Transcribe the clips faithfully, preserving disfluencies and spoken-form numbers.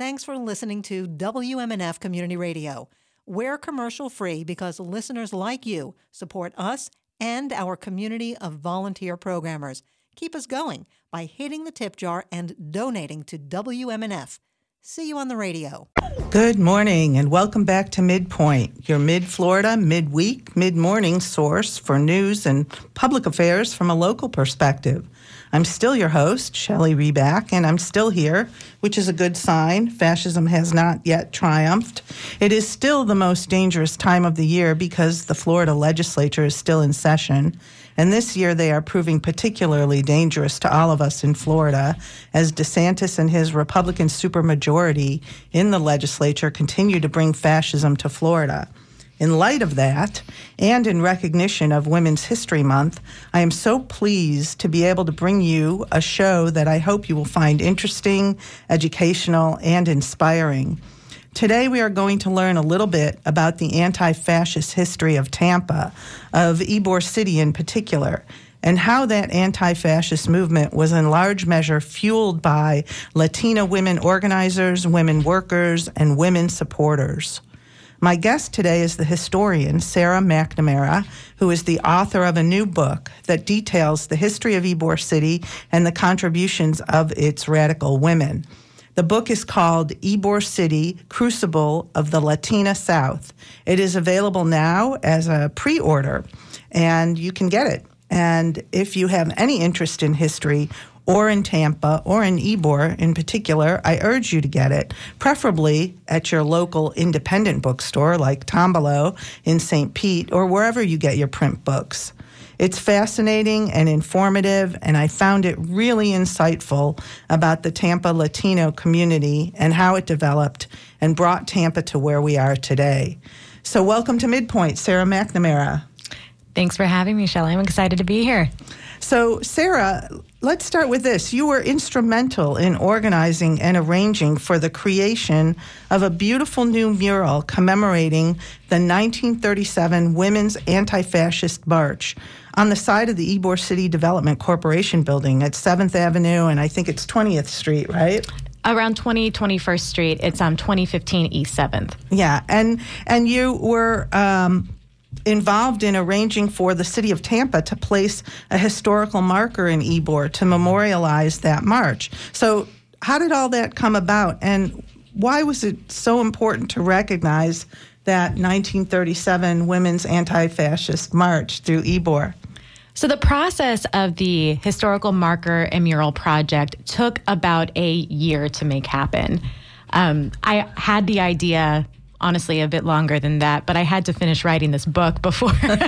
Thanks for listening to W M N F Community Radio. We're commercial-free because listeners like you support us and our community of volunteer programmers. Keep us going by hitting the tip jar and donating to W M N F. See you on the radio. Good morning and welcome back to Midpoint, your mid-Florida, mid-week, mid-morning source for news and public affairs from a local perspective. I'm still your host, Shelley Reback, and I'm still here, which is a good sign. Fascism has not yet triumphed. It is still the most dangerous time of the year because the Florida legislature is still in session. And this year they are proving particularly dangerous to all of us in Florida as DeSantis and his Republican supermajority in the legislature continue to bring fascism to Florida. In light of that, and in recognition of Women's History Month, I am so pleased to be able to bring you a show that I hope you will find interesting, educational, and inspiring. Today we are going to learn a little bit about the anti-fascist history of Tampa, of Ybor City in particular, and how that anti-fascist movement was in large measure fueled by Latina women organizers, women workers, and women supporters. My guest today is the historian Sarah McNamara, who is the author of a new book that details the history of Ybor City and the contributions of its radical women. The book is called Ybor City, Crucible of the Latina South. It is available now as a pre-order, and you can get it. And if you have any interest in history or in Tampa or in Ybor in particular, I urge you to get it, preferably at your local independent bookstore like Tombolo in Saint Pete or wherever you get your print books. It's fascinating and informative, and I found it really insightful about the Tampa Latino community and how it developed and brought Tampa to where we are today. So welcome to Midpoint, Sarah McNamara. Thanks for having me, Shelley. I'm excited to be here. So, Sarah, let's start with this. You were instrumental in organizing and arranging for the creation of a beautiful new mural commemorating the nineteen thirty-seven Women's Anti-Fascist March on the side of the Ybor City Development Corporation building at seventh Avenue, and I think it's twentieth Street, right? Around twenty, twenty-first Street. It's on twenty fifteen East seventh. Yeah, and, and you were Um, involved in arranging for the city of Tampa to place a historical marker in Ybor to memorialize that march. So how did all that come about, and why was it so important to recognize that nineteen thirty-seven Women's Anti-Fascist March through Ybor? So the process of the historical marker and mural project took about a year to make happen. Um, I had the idea honestly a bit longer than that, but I had to finish writing this book before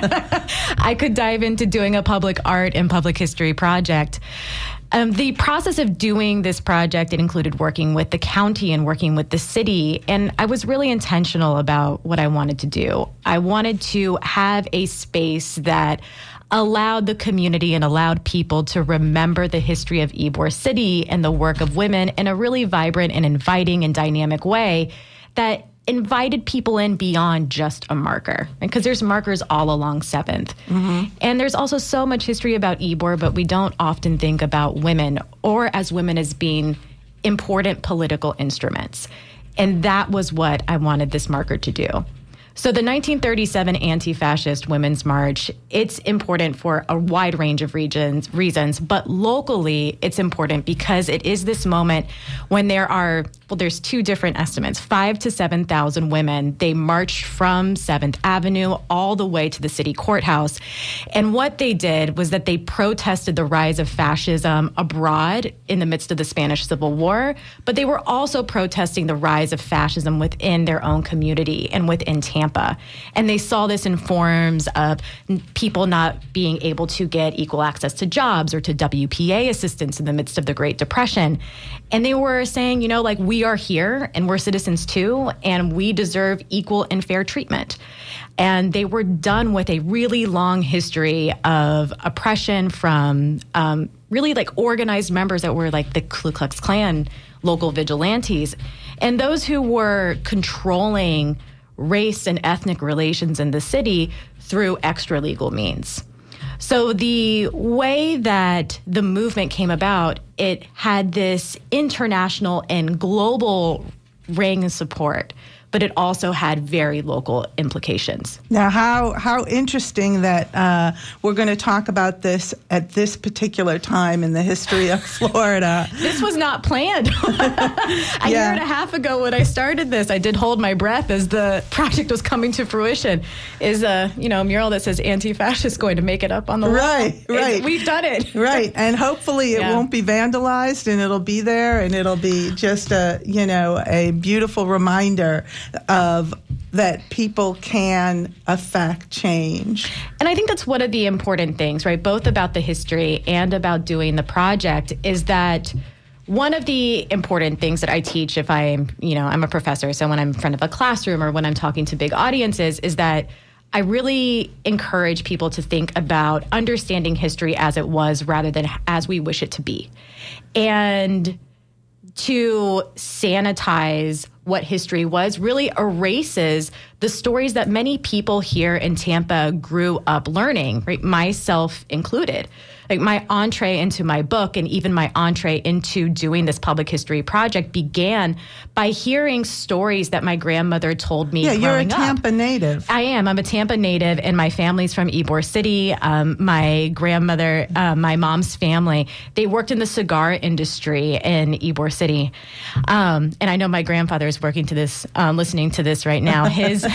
I could dive into doing a public art and public history project. Um, the process of doing this project, it included working with the county and working with the city, and I was really intentional about what I wanted to do. I wanted to have a space that allowed the community and allowed people to remember the history of Ybor City and the work of women in a really vibrant and inviting and dynamic way that invited people in beyond just a marker, because there's markers all along seventh. Mm-hmm. And there's also so much history about Ybor, but we don't often think about women or as women as being important political instruments. And that was what I wanted this marker to do. So the nineteen thirty-seven Anti-Fascist Women's March, it's important for a wide range of regions, reasons, but locally it's important because it is this moment when there are, well, there's two different estimates, five to seven thousand women. They marched from seventh Avenue all the way to the city courthouse. And what they did was that they protested the rise of fascism abroad in the midst of the Spanish Civil War, but they were also protesting the rise of fascism within their own community and within Tampa. And they saw this in forms of people not being able to get equal access to jobs or to W P A assistance in the midst of the Great Depression. And they were saying, you know, like, we are here and we're citizens too, and we deserve equal and fair treatment. And they were done with a really long history of oppression from um, really like organized members that were like the Ku Klux Klan, local vigilantes, and those who were controlling race and ethnic relations in the city through extra-legal means. So the way that the movement came about, it had this international and global rang support, but it also had very local implications. Now, how how interesting that uh, we're going to talk about this at this particular time in the history of Florida. This was not planned. A year and a half ago when I started this, I did hold my breath as the project was coming to fruition. Is a you know mural that says anti-fascist going to make it up on the wall? Right, right. Is, we've done it. Right, and hopefully it Yeah. won't be vandalized, and it'll be there, and it'll be just a you know a beautiful reminder of that people can affect change. And I think that's one of the important things, right? Both about the history and about doing the project is that one of the important things that I teach if I'm, you know, I'm a professor, so when I'm in front of a classroom or when I'm talking to big audiences is that I really encourage people to think about understanding history as it was rather than as we wish it to be. And to sanitize what history was really erases the stories that many people here in Tampa grew up learning, right? Myself included. Like my entree into my book and even my entree into doing this public history project began by hearing stories that my grandmother told me Yeah, growing you're a Tampa up. native. I am. I'm a Tampa native, and my family's from Ybor City. Um, my grandmother, uh, my mom's family, they worked in the cigar industry in Ybor City. Um, and I know my grandfather is working to this, um, listening to this right now. His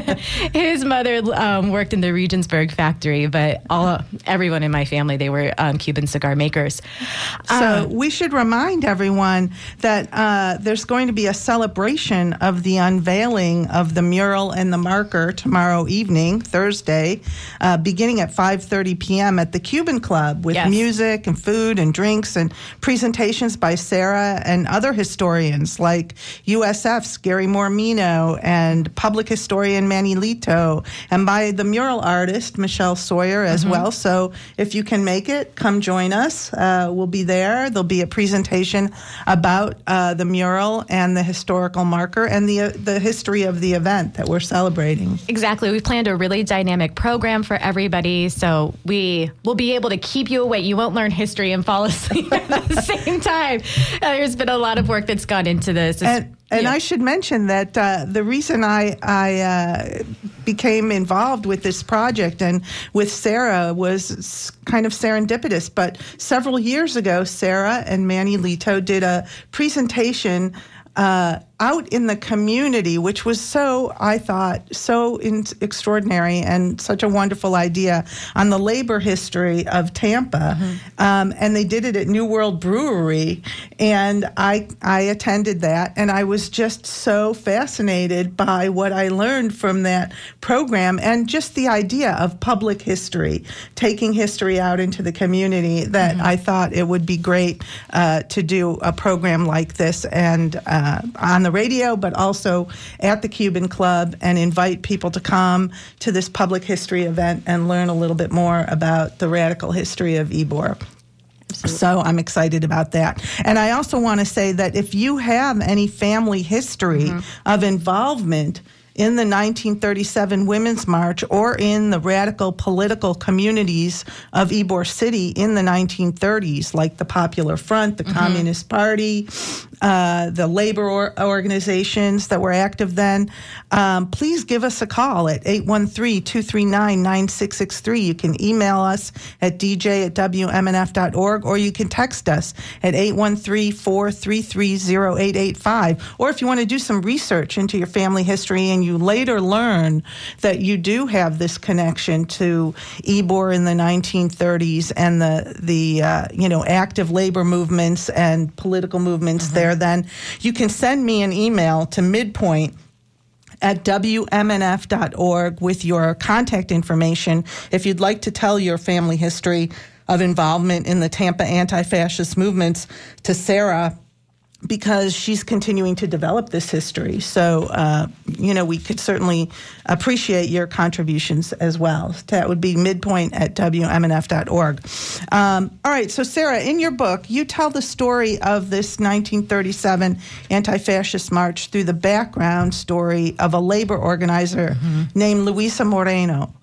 his mother um, worked in the Regensburg factory, but all everyone in my family, they were um, Cuban cigar makers. So Um, we should remind everyone that uh, there's going to be a celebration of the unveiling of the mural and the marker tomorrow evening, Thursday, uh, beginning at five thirty p.m. at the Cuban Club with Yes. music and food and drinks and presentations by Sarah and other historians like U S F's Gary Mormino and public historian Manny Lito, and by the mural artist Michelle Sawyer as Mm-hmm. well. So if you can make it, come join us. Uh, we'll be there. There'll be a presentation about uh, the mural and the historical marker and the uh, the history of the event that we're celebrating. Exactly. We've planned a really dynamic program for everybody, so we will be able to keep you awake. You won't learn history and fall asleep at the same time. Uh, there's been a lot of work that's gone into this. It's- And, and yeah. I should mention that uh, the reason I, I uh, became involved with this project and with Sarah was s- kind of serendipitous. But several years ago, Sarah and Manny Lito did a presentation uh, out in the community, which was so, I thought, so in- extraordinary and such a wonderful idea on the labor history of Tampa. Mm-hmm. Um, and they did it at New World Brewery. And I, I attended that, and I was just so fascinated by what I learned from that program and just the idea of public history, taking history out into the community, that mm-hmm. I thought it would be great uh, to do a program like this and uh, on the radio, but also at the Cuban Club, and invite people to come to this public history event and learn a little bit more about the radical history of Ybor. So I'm excited about that. And I also want to say that if you have any family history mm-hmm. of involvement in the nineteen thirty-seven Women's March or in the radical political communities of Ybor City in the nineteen thirties, like the Popular Front, the mm-hmm. Communist Party, uh, the labor or- organizations that were active then, um, please give us a call at eight one three, two three nine, nine six six three. You can email us at d j at w m n f dot org, or you can text us at eight one three, four three three, zero eight eight five. Or if you want to do some research into your family history and you later learn that you do have this connection to Ybor in the nineteen thirties and the, the uh, you know, active labor movements and political movements mm-hmm. there, then you can send me an email to midpoint at w m n f dot org with your contact information if you'd like to tell your family history of involvement in the Tampa anti-fascist movements to Sarah, because she's continuing to develop this history. So, uh, you know, we could certainly appreciate your contributions as well. That would be midpoint at w m n f dot org. Um, all right, so Sarah, in your book, you tell the story of this nineteen thirty-seven anti-fascist march through the background story of a labor organizer mm-hmm. named Luisa Moreno.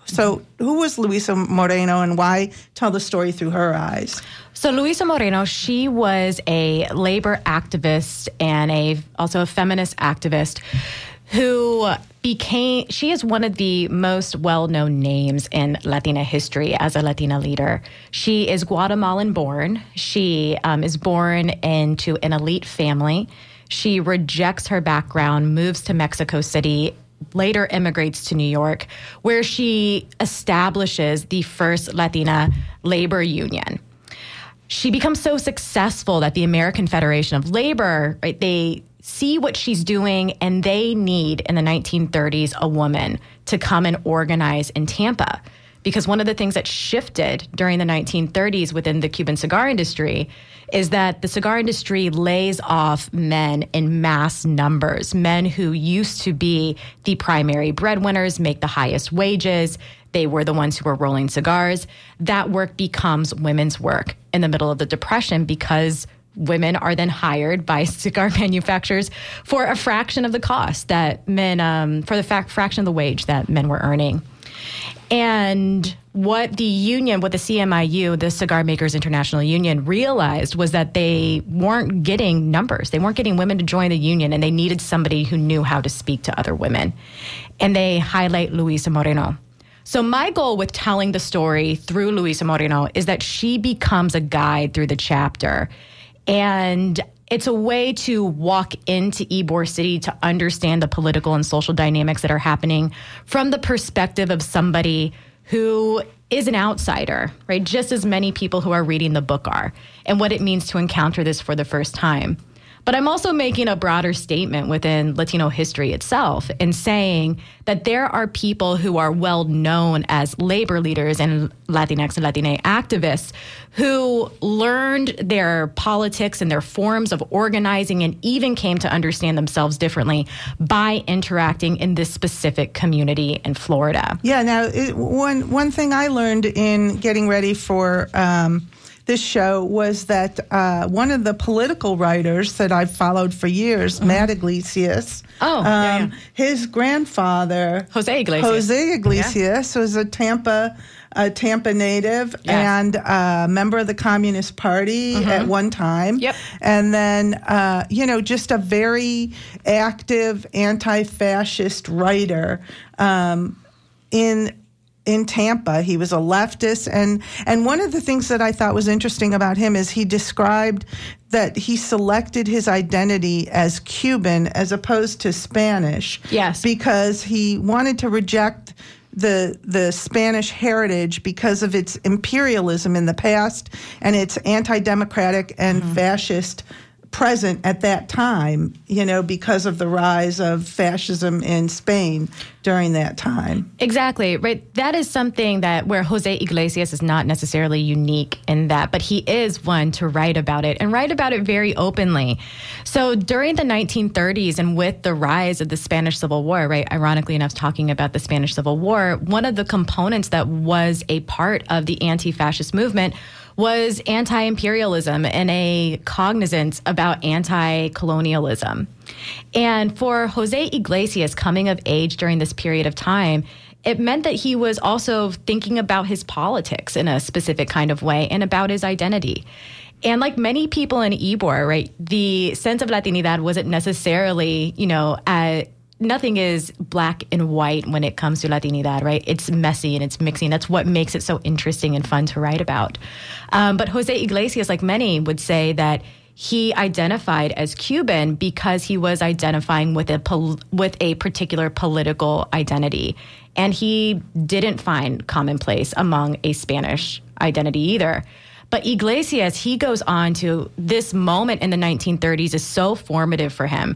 So who was Luisa Moreno, and why tell the story through her eyes? So Luisa Moreno, she was a labor activist and a also a feminist activist who became, she is one of the most well-known names in Latina history as a Latina leader. She is Guatemalan born. She um, is born into an elite family. She rejects her background, moves to Mexico City, later immigrates to New York, where she establishes the first Latina labor union. She becomes so successful that the American Federation of Labor, right, they see what she's doing, and they need, in the nineteen thirties, a woman to come and organize in Tampa. Because one of the things that shifted during the nineteen thirties within the Cuban cigar industry is that the cigar industry lays off men in mass numbers, men who used to be the primary breadwinners, make the highest wages. They were the ones who were rolling cigars. That work becomes women's work in the middle of the Depression because women are then hired by cigar manufacturers for a fraction of the cost that men, um, for the fa- fraction of the wage that men were earning. And what the union, what the C M I U, the Cigar Makers International Union, realized was that they weren't getting numbers. They weren't getting women to join the union, and they needed somebody who knew how to speak to other women. And they highlight Luisa Moreno. So my goal with telling the story through Luisa Moreno is that she becomes a guide through the chapter. And it's a way to walk into Ybor City to understand the political and social dynamics that are happening from the perspective of somebody who is an outsider, right? Just as many people who are reading the book are, and what it means to encounter this for the first time. But I'm also making a broader statement within Latino history itself and saying that there are people who are well known as labor leaders and Latinx and Latina activists who learned their politics and their forms of organizing and even came to understand themselves differently by interacting in this specific community in Florida. Yeah, now, it, one, one thing I learned in getting ready for Um this show was that uh, one of the political writers that I've followed for years, mm-hmm. Matt Iglesias, oh, um, yeah, yeah. his grandfather, Jose Iglesias, Jose Iglesias yeah. was a Tampa, a Tampa native yes. and a member of the Communist Party mm-hmm. at one time. Yep. And then, uh, you know, just a very active anti-fascist writer um, in in Tampa. He was a leftist. And, and one of the things that I thought was interesting about him is he described that he selected his identity as Cuban as opposed to Spanish. Yes. Because he wanted to reject the the Spanish heritage because of its imperialism in the past and its anti-democratic and mm-hmm. fascist present at that time, you know, because of the rise of fascism in Spain during that time. Exactly, right? That is something that where Jose Iglesias is not necessarily unique in that, but he is one to write about it and write about it very openly. So during the nineteen thirties and with the rise of the Spanish Civil War, right, ironically enough, talking about the Spanish Civil War, one of the components that was a part of the anti-fascist movement was anti-imperialism and a cognizance about anti-colonialism. And for Jose Iglesias coming of age during this period of time, it meant that he was also thinking about his politics in a specific kind of way and about his identity. And like many people in Ybor, right, the sense of Latinidad wasn't necessarily, you know, uh, nothing is black and white when it comes to Latinidad, right? It's messy and it's mixing. That's what makes it so interesting and fun to write about. Um, but Jose Iglesias, like many, would say that he identified as Cuban because he was identifying with a pol- with a particular political identity. And he didn't find commonplace among a Spanish identity either. But Iglesias, he goes on to this moment in the nineteen thirties is so formative for him.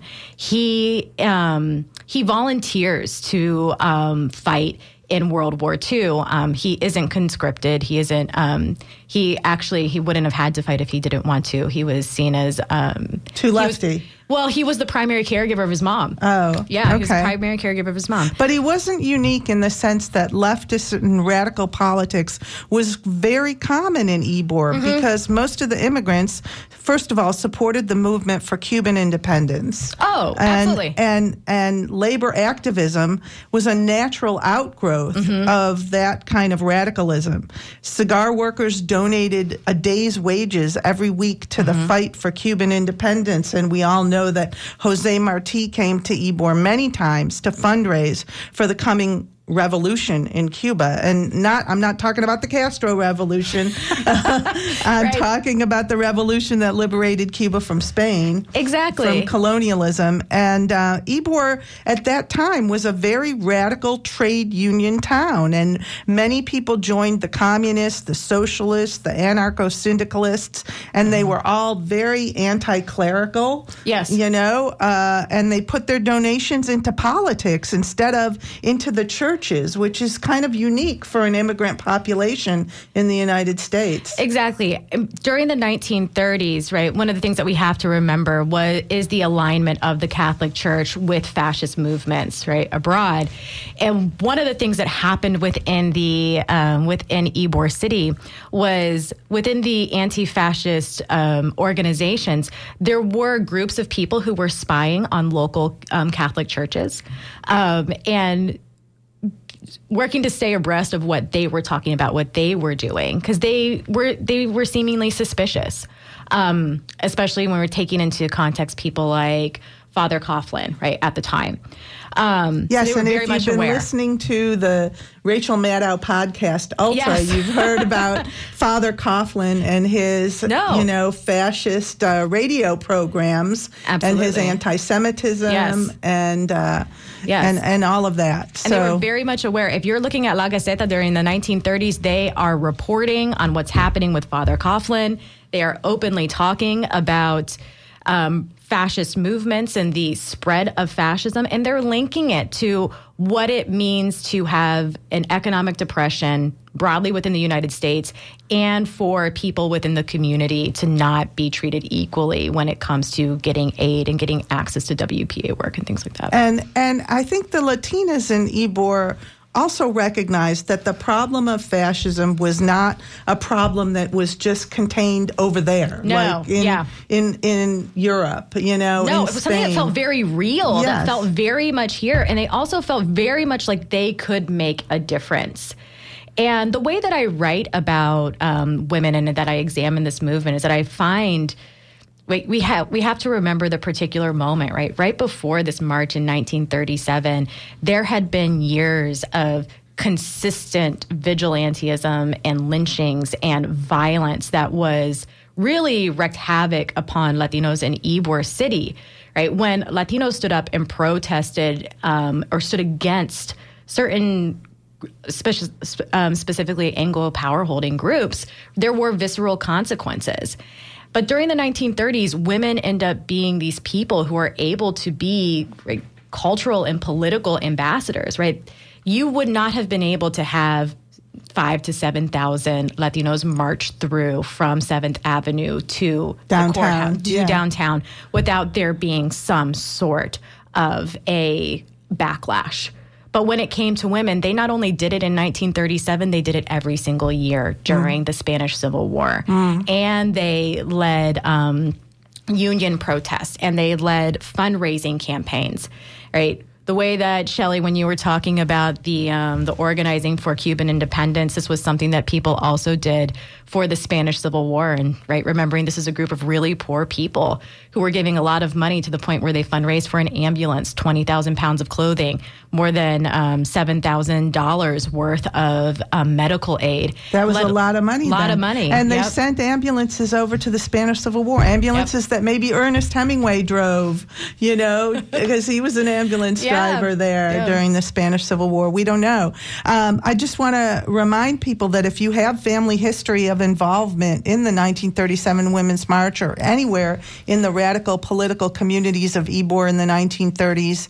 He um, he volunteers to um, fight in World War Two. Um, he isn't conscripted. He isn't. Um, he actually he wouldn't have had to fight if he didn't want to. He was seen as um, too lefty. Was, Well, he was the primary caregiver of his mom. Oh, yeah, okay. he was the primary caregiver of his mom. But he wasn't unique in the sense that leftist and radical politics was very common in Ybor mm-hmm. because most of the immigrants, first of all, supported the movement for Cuban independence. Oh, and, absolutely. And and labor activism was a natural outgrowth mm-hmm. of that kind of radicalism. Cigar workers donated a day's wages every week to mm-hmm. the fight for Cuban independence, and we all know that Jose Marti came to Ybor many times to fundraise for the coming revolution in Cuba. And not I'm not talking about the Castro revolution. I'm right. talking about the revolution that liberated Cuba from Spain. Exactly. From colonialism. And uh, Ybor at that time was a very radical trade union town. And many people joined the communists, the socialists, the anarcho-syndicalists, and they were all very anti-clerical. Yes. You know, uh, and they put their donations into politics instead of into the church. Which is kind of unique for an immigrant population in the United States. Exactly. During the nineteen thirties, right, one of the things that we have to remember was is the alignment of the Catholic Church with fascist movements, right, abroad. And one of the things that happened within the um, within Ybor City was within the anti-fascist um, organizations, there were groups of people who were spying on local um, Catholic churches, um, and working to stay abreast of what they were talking about, what they were doing, because they were they were seemingly suspicious, um, especially when we're taking into context people like Father Coughlin, right, at the time. Um, yes, so and if you've been aware. listening to the Rachel Maddow podcast, Ultra, yes. you've heard about Father Coughlin and his, no. you know, fascist uh, radio programs Absolutely. and his anti-Semitism yes. and uh, yes. and and all of that. And so, they were very much aware. If you're looking at La Gaceta during the nineteen thirties, they are reporting on what's happening with Father Coughlin. They are openly talking about Um, fascist movements and the spread of fascism, and they're linking it to what it means to have an economic depression broadly within the United States and for people within the community to not be treated equally when it comes to getting aid and getting access to W P A work and things like that. And and I think the Latinas in Ybor also recognized that the problem of fascism was not a problem that was just contained over there, no, like in, yeah. in in Europe, you know, no, in it was Spain. something that felt very real, yes. that felt very much here, and they also felt very much like they could make a difference. And the way that I write about um, women and that I examine this movement is that I find we, we have we have to remember the particular moment, right? Right before this march in nineteen thirty-seven, there had been years of consistent vigilantism and lynchings and violence that was really wreaked havoc upon Latinos in Ybor City, right? When Latinos stood up and protested um, or stood against certain Spe- um, specifically Anglo power-holding groups, there were visceral consequences. But during the nineteen thirties, women end up being these people who are able to be right, cultural and political ambassadors, right? You would not have been able to have five to seven thousand Latinos march through from Seventh Avenue to downtown, the courthouse, to yeah. downtown, without there being some sort of a backlash. But when it came to women, they not only did it in nineteen thirty-seven, they did it every single year during mm. the Spanish Civil War. Mm. And they led um, union protests, and they led fundraising campaigns, right? The way that, Shelley, when you were talking about the um, the organizing for Cuban independence, this was something that people also did for the Spanish Civil War. And right, remembering this is a group of really poor people who were giving a lot of money to the point where they fundraised for an ambulance, twenty thousand pounds of clothing, more than um, seven thousand dollars worth of um, medical aid. That was Let, a lot of money. A lot then. of money. And they yep. sent ambulances over to the Spanish Civil War, ambulances yep. that maybe Ernest Hemingway drove, you know, because he was an ambulance yeah. driver there yeah. during the Spanish Civil War. We don't know. Um, I just want to remind people that if you have family history of involvement in the nineteen thirty-seven Women's March or anywhere in the radical political communities of Ybor in the nineteen thirties,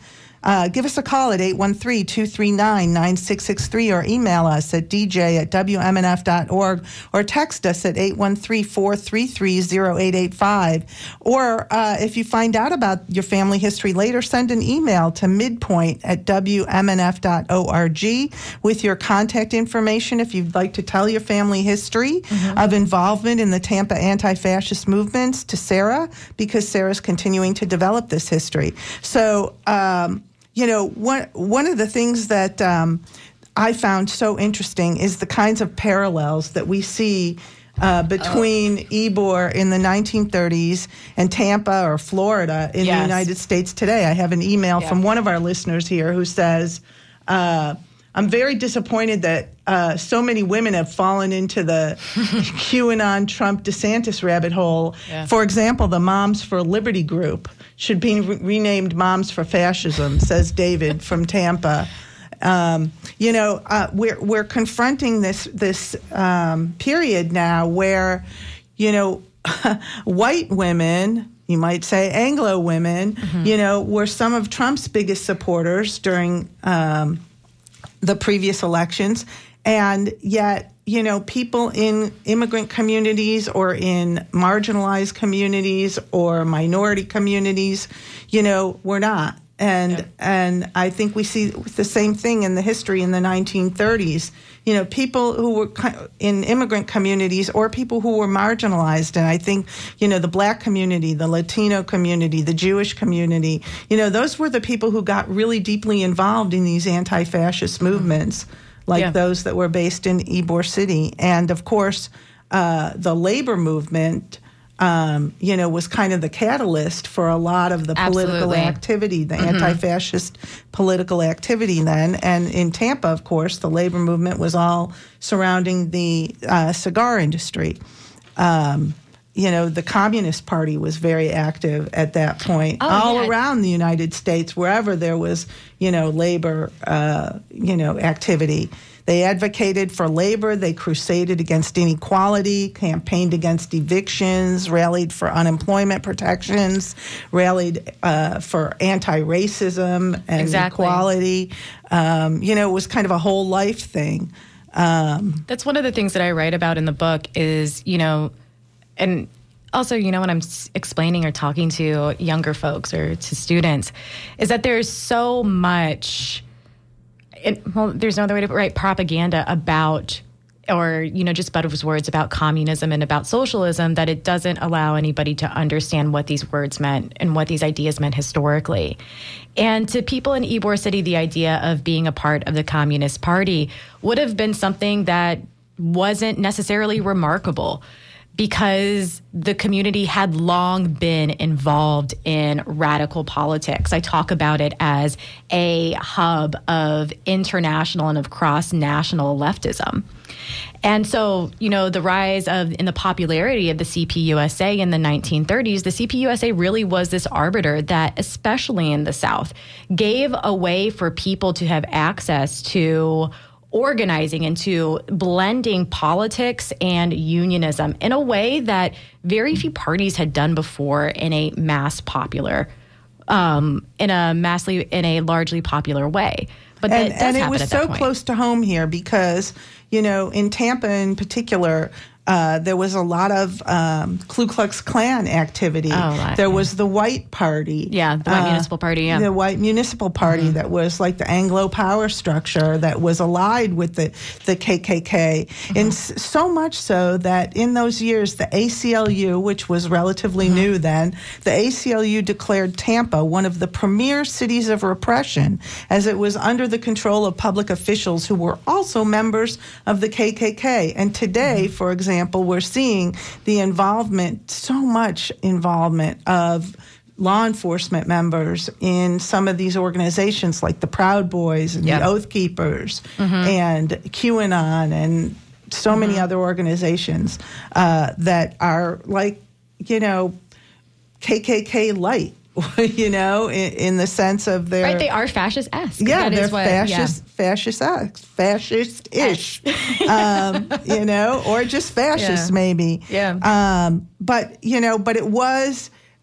Uh, give us a call at eight one three, two three nine, nine six six three or email us at d j at w m n f dot org or text us at eight one three, four three three, zero eight eight five. Or uh, if you find out about your family history later, send an email to midpoint at w m n f dot org with your contact information if you'd like to tell your family history mm-hmm. of involvement in the Tampa anti-fascist movements to Sarah, because Sarah's continuing to develop this history. So, um, you know, one one of the things that um, I found so interesting is the kinds of parallels that we see uh, between oh. Ybor in the nineteen thirties and Tampa or Florida in yes. the United States today. I have an email yeah. from one of our listeners here who says, uh, I'm very disappointed that uh, so many women have fallen into the QAnon Trump DeSantis rabbit hole. Yeah. For example, the Moms for Liberty group should be re- renamed Moms for Fascism, says David from Tampa. Um, you know, uh, we're we're confronting this this um, period now where, you know, white women, you might say Anglo women, mm-hmm. you know, were some of Trump's biggest supporters during um, the previous elections, and yet, you know, people in immigrant communities or in marginalized communities or minority communities, you know, were not. And yeah. and I think we see the same thing in the history in the nineteen thirties. You know, people who were in immigrant communities or people who were marginalized. And I think, you know, the Black community, the Latino community, the Jewish community, you know, those were the people who got really deeply involved in these anti-fascist movements, like yeah. those that were based in Ybor City. And, of course, uh, the labor movement, um, you know, was kind of the catalyst for a lot of the Absolutely. political activity, the mm-hmm. anti-fascist political activity then. And in Tampa, of course, the labor movement was all surrounding the uh, cigar industry. Um, you know, the Communist Party was very active at that point, oh, all yeah. around the United States, wherever there was, you know, labor, uh, you know, activity. They advocated for labor. They crusaded against inequality, campaigned against evictions, rallied for unemployment protections, rallied uh, for anti-racism and exactly. equality. Um, you know, it was kind of a whole life thing. Um, That's one of the things that I write about in the book is, you know, and also, you know, when I'm explaining or talking to younger folks or to students, is that there's so much... It, well, there's no other way to write propaganda about, or, you know, just buzzwords about communism and about socialism, that it doesn't allow anybody to understand what these words meant and what these ideas meant historically. And to people in Ybor City, the idea of being a part of the Communist Party would have been something that wasn't necessarily remarkable, because the community had long been involved in radical politics. I talk about it as a hub of international and of cross-national leftism. And so, you know, the rise of in the popularity of the C P U S A in the nineteen thirties, the C P U S A really was this arbiter that, especially in the South, gave a way for people to have access to organizing, into blending politics and unionism in a way that very few parties had done before in a mass popular, um, in a massively, in a largely popular way. But and, that does and it happen was at so that point. Close to home here because, you know, in Tampa in particular, Uh, there was a lot of um, Ku Klux Klan activity. Oh, right. There was the White Party. Yeah, the White uh, Municipal Party, yeah. The White Municipal Party mm-hmm. that was like the Anglo power structure that was allied with the, the K K K. Mm-hmm. And s- so much so that in those years, the A C L U, which was relatively mm-hmm. new then, the A C L U declared Tampa one of the premier cities of repression, as it was under the control of public officials who were also members of the K K K. And today, mm-hmm. for example, example, we're seeing the involvement, so much involvement of law enforcement members in some of these organizations like the Proud Boys and yep. the Oath Keepers mm-hmm. and QAnon and so mm-hmm. many other organizations uh, that are like, you know, K K K light. You know, in, in the sense of their... Right, they are fascist-esque. Yeah, that they're is what, fascist, yeah. fascist-esque, fascist-ish, um, you know, or just fascist yeah. maybe. Yeah. Um, but, you know, but it was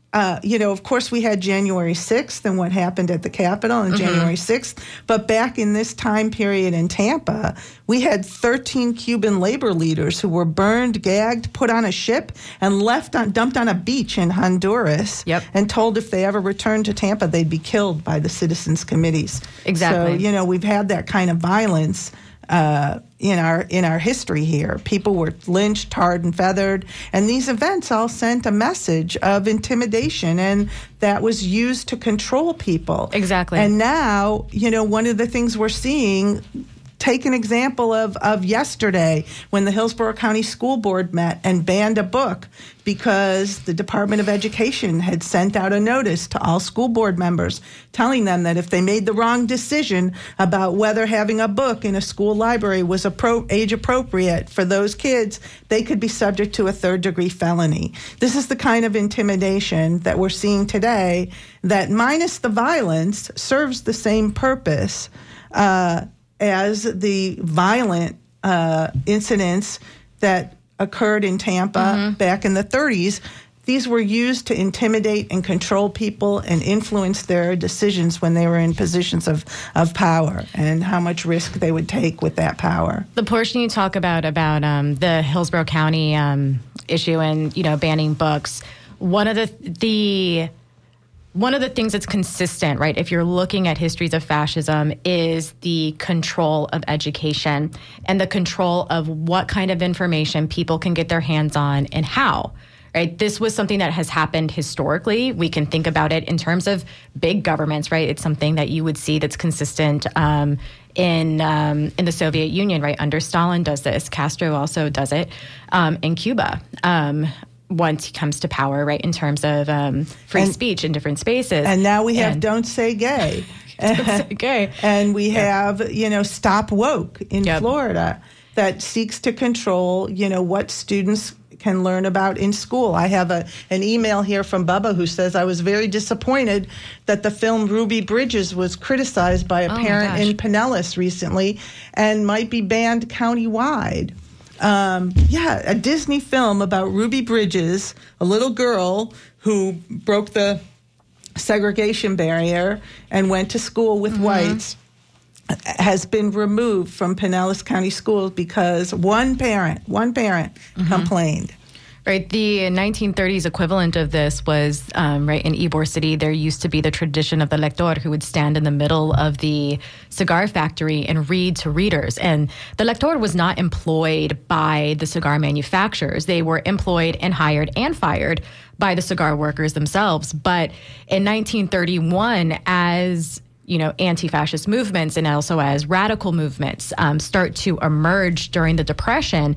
Uh, you know, of course, we had January sixth and what happened at the Capitol on mm-hmm. January sixth. But back in this time period in Tampa, we had thirteen Cuban labor leaders who were burned, gagged, put on a ship, and left on, dumped on a beach in Honduras. Yep. And told if they ever returned to Tampa, they'd be killed by the citizens' committees. Exactly. So, you know, we've had that kind of violence Uh, in our in our history here. People were lynched, tarred and feathered, and these events all sent a message of intimidation, and that was used to control people. Exactly. And now, you know, one of the things we're seeing, take an example of, of yesterday when the Hillsborough County School Board met and banned a book because the Department of Education had sent out a notice to all school board members telling them that if they made the wrong decision about whether having a book in a school library was appro- age appropriate for those kids, they could be subject to a third degree felony. This is the kind of intimidation that we're seeing today that, minus the violence, serves the same purpose uh, as the violent uh, incidents that occurred in Tampa mm-hmm. back in the thirties. These were used to intimidate and control people and influence their decisions when they were in positions of, of power and how much risk they would take with that power. The portion you talk about, about um, the Hillsborough County um, issue and, you know, banning books, one of the the... One of the things that's consistent, right, if you're looking at histories of fascism, is the control of education and the control of what kind of information people can get their hands on and how, right? This was something that has happened historically. We can think about it in terms of big governments, right? It's something that you would see that's consistent um, in um, in the Soviet Union, right? Under Stalin does this. Castro also does it um, in Cuba. Um once he comes to power, right, in terms of um, free and, speech in different spaces. And now we have and, Don't Say Gay. Don't Say Gay. And we yeah. have, you know, Stop Woke in yep. Florida that seeks to control, you know, what students can learn about in school. I have a an email here from Bubba who says, I was very disappointed that the film Ruby Bridges was criticized by a oh parent in Pinellas recently and might be banned countywide. Um, yeah, a Disney film about Ruby Bridges, a little girl who broke the segregation barrier and went to school with mm-hmm. whites, has been removed from Pinellas County Schools because one parent, one parent mm-hmm. complained. Right. The nineteen thirties equivalent of this was, um, right, in Ybor City, there used to be the tradition of the lector who would stand in the middle of the cigar factory and read to readers. And the lector was not employed by the cigar manufacturers. They were employed and hired and fired by the cigar workers themselves. But in nineteen thirty-one, as you know, anti-fascist movements and also as radical movements um, start to emerge during the Depression,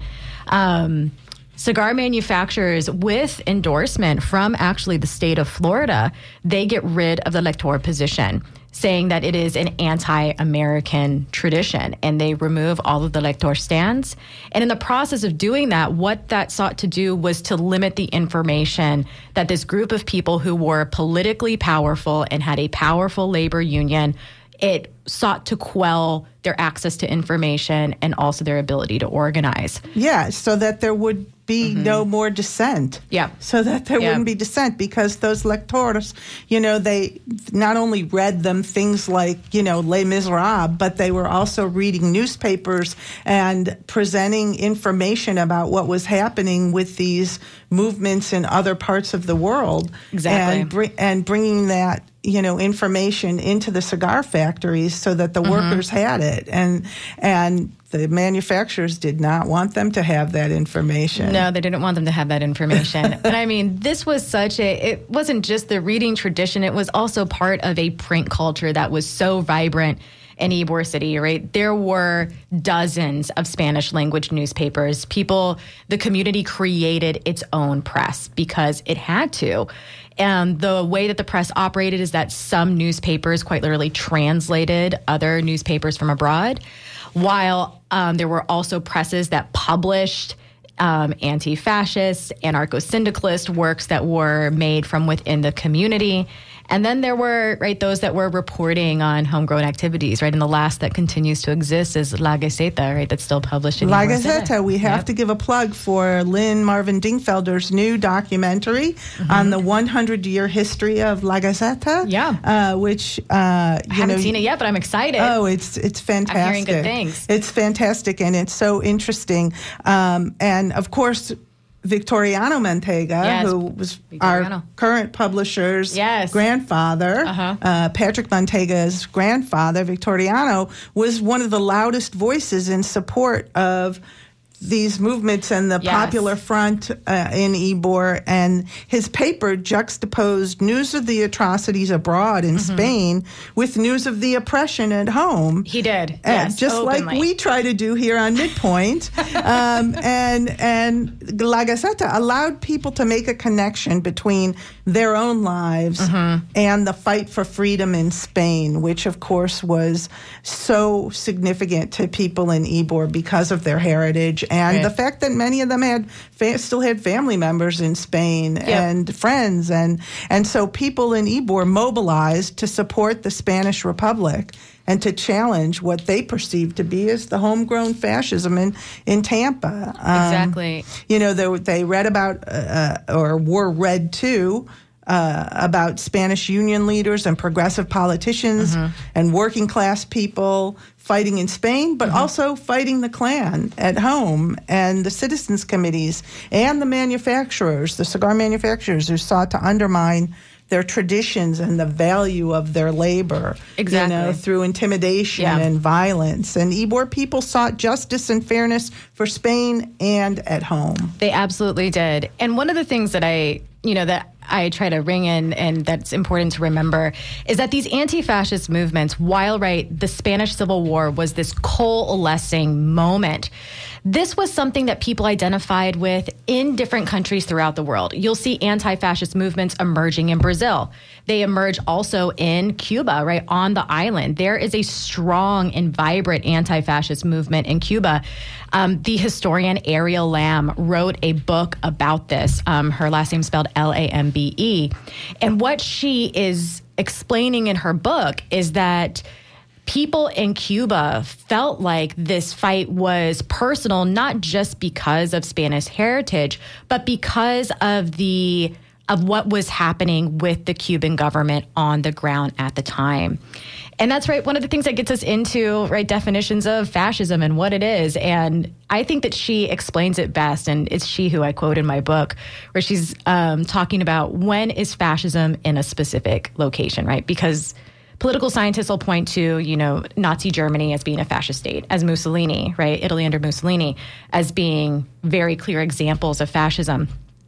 um, cigar manufacturers with endorsement from actually the state of Florida, they get rid of the lector position, saying that it is an anti-American tradition, and they remove all of the lector stands. And in the process of doing that, what that sought to do was to limit the information that this group of people who were politically powerful and had a powerful labor union, it sought to quell their access to information and also their ability to organize. Yeah, so that there would be mm-hmm. no more dissent. Yeah. So that there yeah. wouldn't be dissent, because those lectors, you know, they not only read them things like, you know, Les Miserables, but they were also reading newspapers and presenting information about what was happening with these movements in other parts of the world. Exactly. And, br- and bringing that, you know, information into the cigar factories so that the mm-hmm. workers had it. And and the manufacturers did not want them to have that information. No, they didn't want them to have that information. And I mean, this was such a, it wasn't just the reading tradition, it was also part of a print culture that was so vibrant in Ybor City, right? There were dozens of Spanish language newspapers. People, the community created its own press because it had to. And the way that the press operated is that some newspapers quite literally translated other newspapers from abroad, while um, there were also presses that published um, anti-fascist, anarcho-syndicalist works that were made from within the community. And then there were, right, those that were reporting on homegrown activities, right? And the last that continues to exist is La Gaceta, right? That's still published in La Ybor Gaceta. City. We have Yep. to give a plug for Lynn Marvin Dingfelder's new documentary mm-hmm. on the one hundred year history of La Gaceta. Yeah. Uh, which, uh, I you haven't know, seen it yet, but I'm excited. Oh, it's it's fantastic. I'm hearing good things. It's fantastic, and it's so interesting. Um, and, of course, Victoriano Manteiga, Yes, who was Victoriano. our current publisher's Yes. grandfather, Uh-huh. uh, Patrick Manteiga's grandfather, Victoriano, was one of the loudest voices in support of these movements and the Yes. Popular Front uh, in Ybor, and his paper juxtaposed news of the atrocities abroad in mm-hmm. Spain with news of the oppression at home. He did, uh, yes, just openly. like we try to do here on Midpoint. um, and and La Gaceta allowed people to make a connection between their own lives mm-hmm. and the fight for freedom in Spain, which of course was so significant to people in Ybor because of their heritage. And right. the fact that many of them had fa- still had family members in Spain yep. and friends, and and so people in Ybor mobilized to support the Spanish Republic and to challenge what they perceived to be as the homegrown fascism in in Tampa. Um, exactly. You know, they, they read about uh, or were read to. Uh, about Spanish union leaders and progressive politicians mm-hmm. and working class people fighting in Spain, but mm-hmm. also fighting the Klan at home, and the citizens committees and the manufacturers, the cigar manufacturers who sought to undermine their traditions and the value of their labor, exactly. you know, through intimidation yeah. and violence. And Ybor people sought justice and fairness for Spain and at home. They absolutely did. And one of the things that I, you know, that I try to ring in and that's important to remember is that these anti-fascist movements, while right, the Spanish Civil War was this coalescing moment, this was something that people identified with in different countries throughout the world. You'll see anti-fascist movements emerging in Brazil. They emerge also in Cuba, right, on the island. There is a strong and vibrant anti-fascist movement in Cuba. Um, the historian Ariel Lamb wrote a book about this. Um, her last name spelled L A M B E. And what she is explaining in her book is that people in Cuba felt like this fight was personal, not just because of Spanish heritage, but because of the of what was happening with the Cuban government on the ground at the time. And that's right, one of the things that gets us into, right, definitions of fascism and what it is. And I think that she explains it best, and it's she who I quote in my book, where she's um, talking about when is fascism in a specific location, right? Because political scientists will point to, you know, Nazi Germany as being a fascist state, as Mussolini, right, Italy under Mussolini, as being very clear examples of fascism.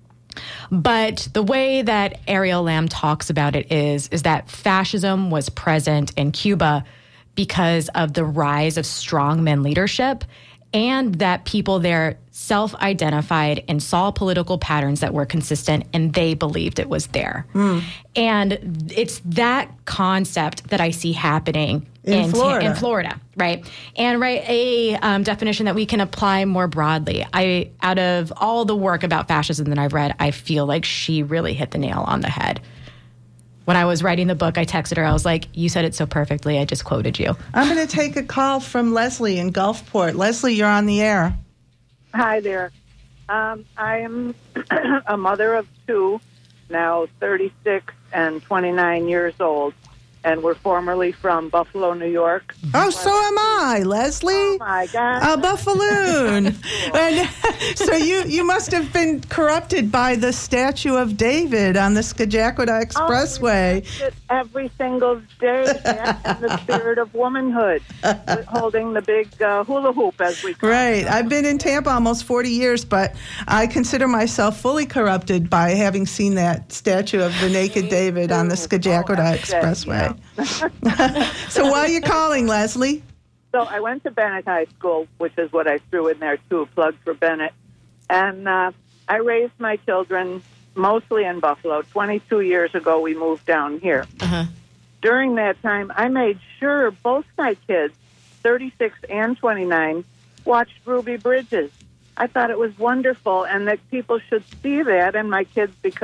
But the way that Ariel Lamb talks about it is, is that fascism was present in Cuba because of the rise of strongman leadership, and that people there self-identified and saw political patterns that were consistent, and they believed it was there. Mm. And it's that concept that I see happening in, in Florida. in Florida, right? And right, a um, definition that we can apply more broadly. I, out of all the work about fascism that I've read, I feel like she really hit the nail on the head. When I was writing the book, I texted her. I was like, you said it so perfectly. I just quoted you. I'm going to take a call from Leslie in Gulfport. Leslie, you're on the air. Hi there. Um, I am a mother of two, now thirty-six and twenty-nine years old, and we're formerly from Buffalo, New York. Oh, so am I, Leslie. Oh, my God. A Buffaloon. And so you, you must have been corrupted by the statue of David on the Scajaquada Expressway. Oh, every single day in the spirit of womanhood, holding the big uh, hula hoop, as we call right. it. I've been in Tampa almost forty years, but I consider myself fully corrupted by having seen that statue of the naked David on the Scajaquada oh, Expressway. Yeah. So why are you calling, Leslie? So I went to Bennett High School, which is what I threw in there, too, a plug for Bennett. And uh, I raised my children mostly in Buffalo. twenty-two years ago, we moved down here. Uh-huh. During that time, I made sure both my kids, thirty-six and twenty-nine, watched Ruby Bridges. I thought it was wonderful, and that people should see that, and my kids, because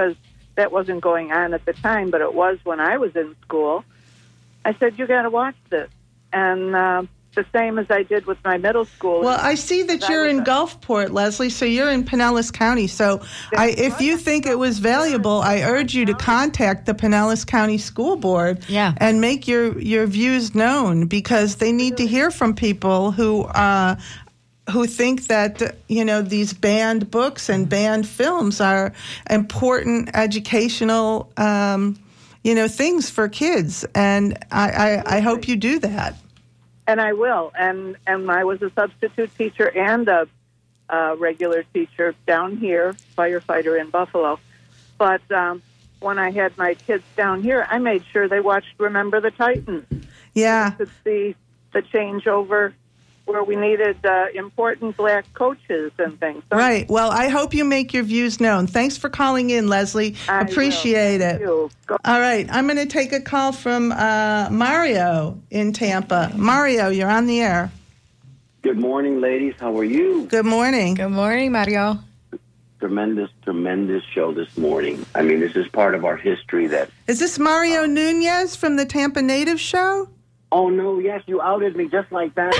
that wasn't going on at the time, but it was when I was in school. I said, you got to watch this. And uh, the same as I did with my middle school. Well, I see that you're in Gulfport, Leslie, so you're in Pinellas County. So I, if you think it was valuable, I urge you to contact the Pinellas County School Board yeah. and make your, your views known, because they need to hear from people who uh, who think that, you know, these banned books and banned films are important educational, um, you know, things for kids. And I, I, I hope you do that. And I will. And and I was a substitute teacher and a, a regular teacher down here, firefighter in Buffalo. But um, when I had my kids down here, I made sure they watched Remember the Titans. Yeah. To see the changeover where we needed uh, important black coaches and things. So right. Well, I hope you make your views known. Thanks for calling in, Leslie. I Appreciate will. it. Thank you. Go- All right. I'm going to take a call from uh, Mario in Tampa. Mario, you're on the air. Good morning, ladies. How are you? Good morning. Good morning, Mario. Tremendous, tremendous show this morning. I mean, this is part of our history that... Is this Mario Nunez from the Tampa Native Show? Oh, no, yes, you outed me just like that.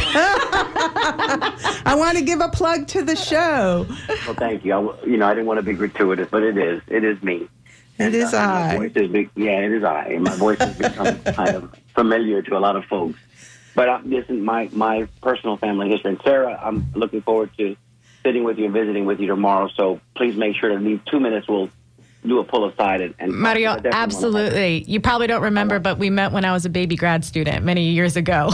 I want to give a plug to the show. Well, thank you. I, you know, I didn't want to be gratuitous, but it is. It is me. It and, is uh, I. My voice is be- yeah, it is I. And my voice has become kind of familiar to a lot of folks. But uh, listen, my, my personal family history. And Sarah, I'm looking forward to sitting with you and visiting with you tomorrow. So please make sure to leave two minutes. We'll do a pull aside. And, and Mario, absolutely. You probably don't remember, but we met when I was a baby grad student many years ago.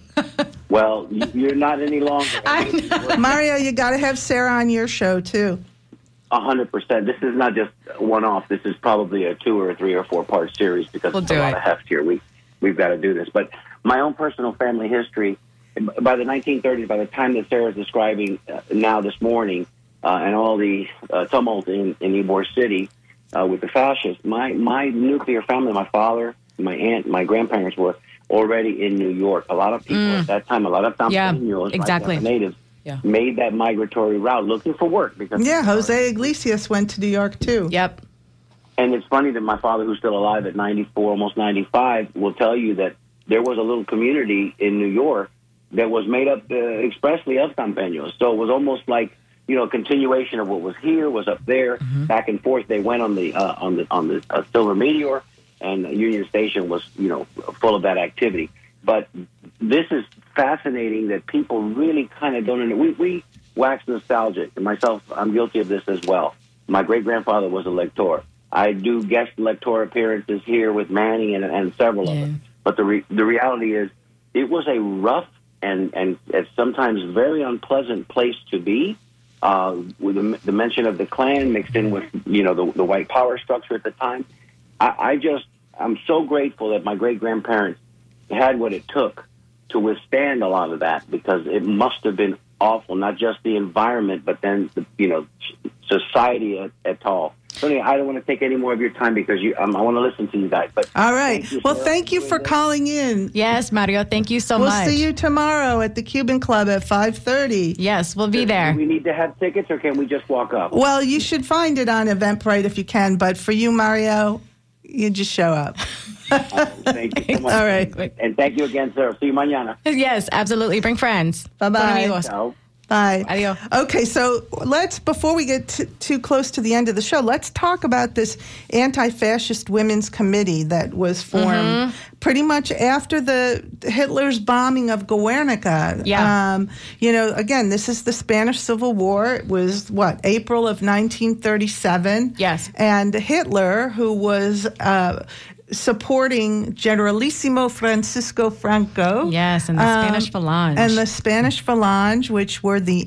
Well, you're not any longer. I know. Mario, you got to have Sarah on your show, too. A hundred percent. This is not just one off. This is probably a two or a three or four part series because We'll there's a do lot it. of heft here. We we've got to do this. But my own personal family history. By the nineteen thirties, by the time that Sarah's describing uh, now this morning, uh, and all the uh, tumult in, in Ybor City uh, with the fascists, my my nuclear family, my father, my aunt, my grandparents were already in New York. A lot of people Mm. at that time, a lot of Yeah, Tampa exactly. like natives, Yeah. made that migratory route looking for work because Yeah, Jose Iglesias went to New York, too. Yep. And it's funny that my father, who's still alive at ninety-four, almost ninety-five, will tell you that there was a little community in New York that was made up uh, expressly of Campeños. So it was almost like, you know, a continuation of what was here, was up there, Mm-hmm. back and forth. They went on the uh, on the on the uh, Silver Meteor, and Union Station was, you know, full of that activity. But this is fascinating that people really kind of don't know. We, we wax nostalgic, and myself, I'm guilty of this as well. My great-grandfather was a lector. I do guest lector appearances here with Manny and, and several Yeah. of them. But the re- the reality is, it was a rough and, and and sometimes very unpleasant place to be, uh, with the, the mention of the Klan mixed in with, you know, the, the white power structure at the time. I, I just, I'm so grateful that my great-grandparents had what it took to withstand a lot of that, because it must have been awful, not just the environment, but then, the, you know, society at, at all. So anyway, I don't want to take any more of your time because you, um, I want to listen to you guys. But All right. thank you, Well, Sarah, thank you doing for this. calling in. Yes, Mario, thank you so We'll much. see you tomorrow at the Cuban Club at five thirty. Yes, we'll be there. Do we need to have tickets, or can we just walk up? Well, you should find it on Eventbrite if you can, but for you, Mario, you just show up. Thank you so much. All right. And thank you again, Sarah. See you mañana. Yes, absolutely. Bring friends. Bye-bye. Con amigos. Ciao. Bye. Adios. Okay, so let's, before we get t- too close to the end of the show, let's talk about this anti-fascist women's committee that was formed pretty much after the Hitler's bombing of Guernica. Yeah. Um, you know, again, this is the Spanish Civil War. It was, what, April of nineteen thirty-seven? Yes. And Hitler, who was uh, supporting Generalissimo Francisco Franco. Yes, and the um, Spanish Falange. And the Spanish Falange, which were the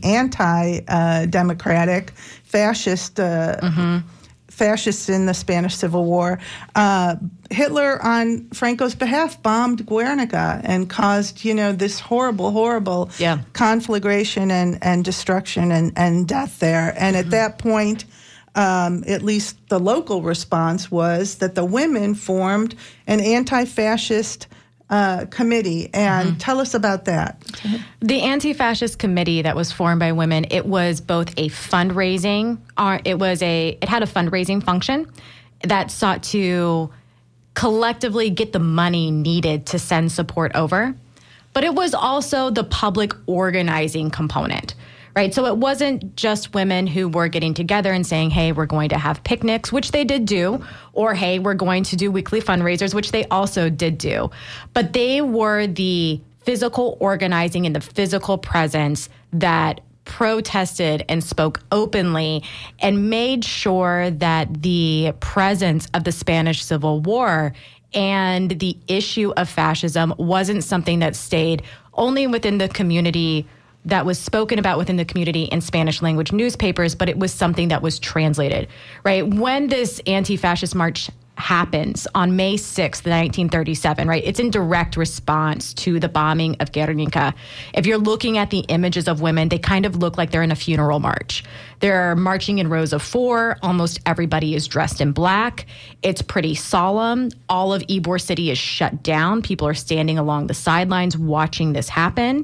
anti-democratic fascist uh, Mm-hmm. fascists in the Spanish Civil War. Uh, Hitler, on Franco's behalf, bombed Guernica and caused, you know, this horrible, horrible Yeah. conflagration and, and destruction and, and death there. And Mm-hmm. at that point, um, at least the local response was that the women formed an anti-fascist uh, committee. And Mm-hmm. tell us about that. The anti-fascist committee that was formed by women, it was both a fundraising, or it was a, it had a fundraising function, that sought to collectively get the money needed to send support over. But it was also the public organizing component, right? So it wasn't just women who were getting together and saying, hey, we're going to have picnics, which they did do, or hey, we're going to do weekly fundraisers, which they also did do. But they were the physical organizing and the physical presence that protested and spoke openly and made sure that the presence of the Spanish Civil War and the issue of fascism wasn't something that stayed only within the community, that was spoken about within the community in Spanish language newspapers, but it was something that was translated, right? When this anti-fascist march happens on May sixth, nineteen thirty-seven, right? It's in direct response to the bombing of Guernica. If you're looking at the images of women, they kind of look like they're in a funeral march. They're marching in rows of four. Almost everybody is dressed in black. It's pretty solemn. All of Ybor City is shut down. People are standing along the sidelines watching this happen.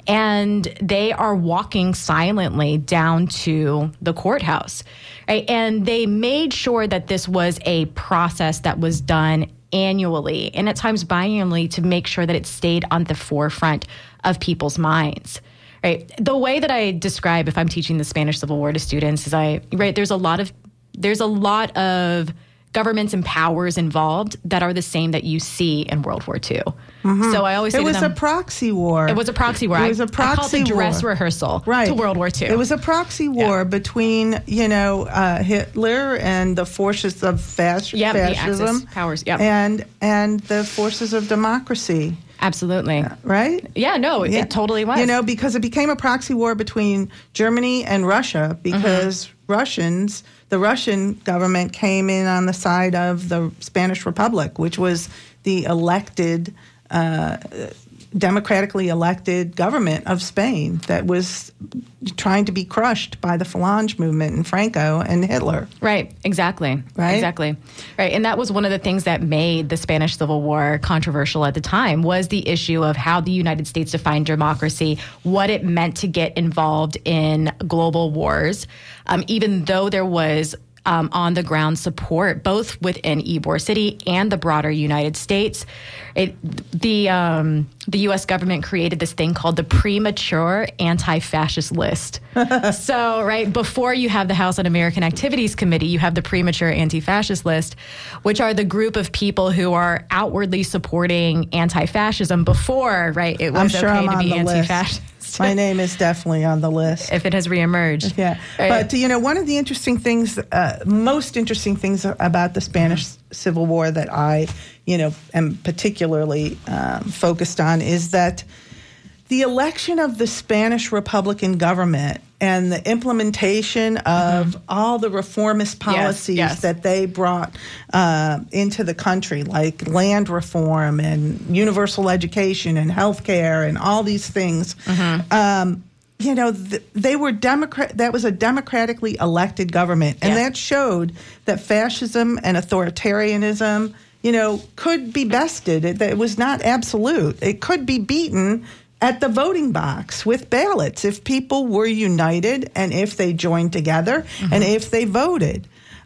And they are walking silently down to the courthouse. Right? And they made sure that this was a process that was done annually and at times biannually to make sure that it stayed on the forefront of people's minds. Right? The way that I describe if I'm teaching the Spanish Civil War to students is I right there's a lot of there's a lot of governments and powers involved that are the same that you see in World War Two. Mm-hmm. So I always say it was to them, a proxy war. It was a proxy war. It was a proxy I call it the dress war. rehearsal right. to World War Two. It was a proxy war yeah. between, you know, uh, Hitler and the forces of fas- yep, fascism, the Axis powers, yep. and and the forces of democracy. Absolutely. Right? Yeah, no, yeah. it totally was. You know, because it became a proxy war between Germany and Russia because mm-hmm. Russians, the Russian government came in on the side of the Spanish Republic, which was the elected, uh, democratically elected government of Spain that was trying to be crushed by the Falange movement and Franco and Hitler. Right, exactly. Right? Exactly. Right, and that was one of the things that made the Spanish Civil War controversial at the time was the issue of how the United States defined democracy, what it meant to get involved in global wars, um, even though there was Um, on the ground support, both within Ybor City and the broader United States. It, the um, the U S government created this thing called the Premature Anti-Fascist List. So, right, before you have the House Un-American Activities Committee, you have the Premature Anti-Fascist List, which are the group of people who are outwardly supporting anti-fascism before, right, it was I'm sure okay I'm to on be the anti-fascist. List. My name is definitely on the list. If it has reemerged. Yeah. Right. But, you know, one of the interesting things, uh, most interesting things about the Spanish Civil War that I, you know, am particularly um, focused on is that the election of the Spanish Republican government and the implementation of mm-hmm. all the reformist policies yes, yes. that they brought uh, into the country, like land reform and universal education and health care and all these things, mm-hmm. um, you know, th- they were Democrat. That was a democratically elected government. And yeah. that showed that fascism and authoritarianism, you know, could be bested. It, it was not absolute. It could be beaten at the voting box with ballots if people were united and if they joined together mm-hmm. and if they voted.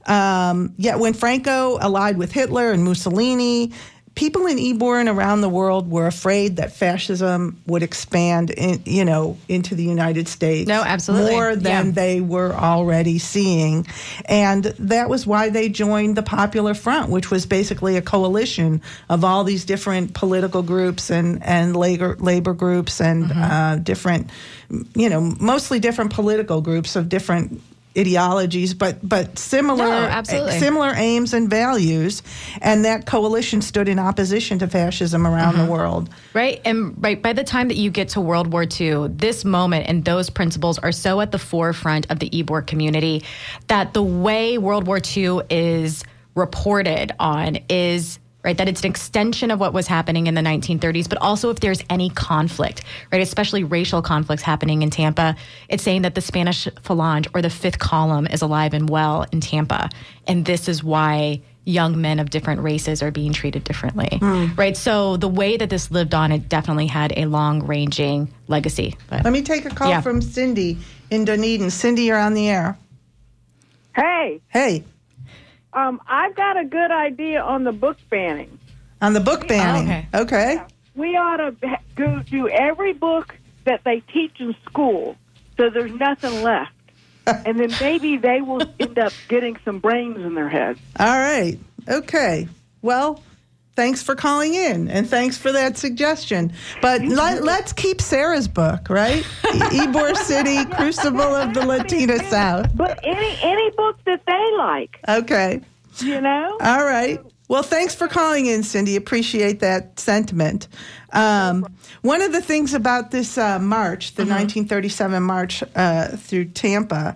Um, yet when Franco allied with Hitler and Mussolini, people in Ybor and around the world were afraid that fascism would expand, in, you know, into the United States. No, absolutely. More than yeah. they were already seeing. And that was why they joined the Popular Front, which was basically a coalition of all these different political groups and, and labor, labor groups and mm-hmm. uh, different, you know, mostly different political groups of different ideologies, but but similar no, similar aims and values, and that coalition stood in opposition to fascism around mm-hmm. the world. Right, and right by the time that you get to World War Two, this moment and those principles are so at the forefront of the Ybor community that the way World War Two is reported on is right, that it's an extension of what was happening in the nineteen thirties, but also if there's any conflict, right, especially racial conflicts happening in Tampa, it's saying that the Spanish Falange or the Fifth Column is alive and well in Tampa. And this is why young men of different races are being treated differently, mm. right? So the way that this lived on, it definitely had a long-ranging legacy. But, Let me take a call yeah. from Cindy in Dunedin. Cindy, you're on the air. Hey. Hey. um, I've got a good idea on the book banning. On the book banning. okay. Okay. Yeah. We ought to ha- go do every book that they teach in school, so there's nothing left. And then maybe they will end up getting some brains in their heads. All right. Okay. Well, thanks for calling in, and thanks for that suggestion. But let, let's keep Sarah's book, right? Ybor City, Crucible of the Latina South. But any any book that they like, Okay. you know? All right. Well, thanks for calling in, Cindy. Appreciate that sentiment. Um, one of the things about this uh, march, the mm-hmm. nineteen thirty-seven march uh, through Tampa,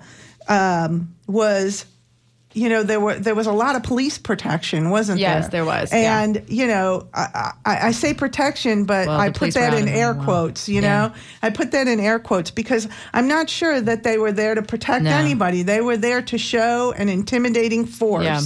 um, was, you know, there were there was a lot of police protection, wasn't yes, there? Yes, there was. And, yeah. you know, I, I, I say protection, but well, I put that in air quotes, you yeah. know? I put that in air quotes because I'm not sure that they were there to protect no. anybody. They were there to show an intimidating force. Yeah.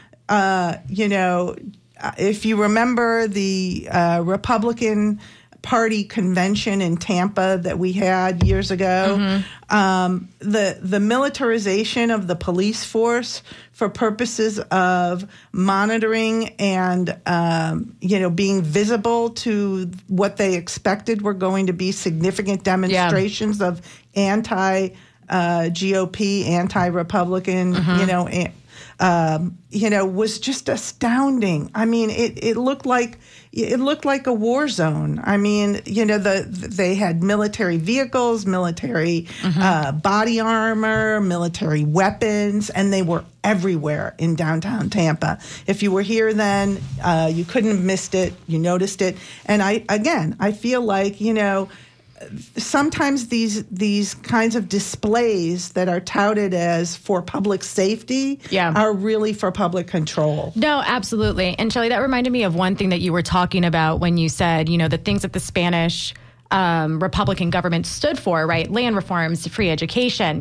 Uh, you know, if you remember the uh, Republican Party convention in Tampa that we had years ago, mm-hmm. um, the the militarization of the police force for purposes of monitoring and um, you know being visible to what they expected were going to be significant demonstrations yeah. of anti uh, G O P, anti-Republican, mm-hmm. you know. An- Um, you know, was just astounding. I mean, it, it looked like it looked like a war zone. I mean, you know, the they had military vehicles, military mm-hmm. uh, body armor, military weapons, and they were everywhere in downtown Tampa. If you were here then, uh, you couldn't have missed it. You noticed it. And I again, I feel like, you know, sometimes these these kinds of displays that are touted as for public safety yeah. are really for public control. No, absolutely. And Shelley, that reminded me of one thing that you were talking about when you said, you know, the things that the Spanish um, Republican government stood for, right? Land reforms, free education,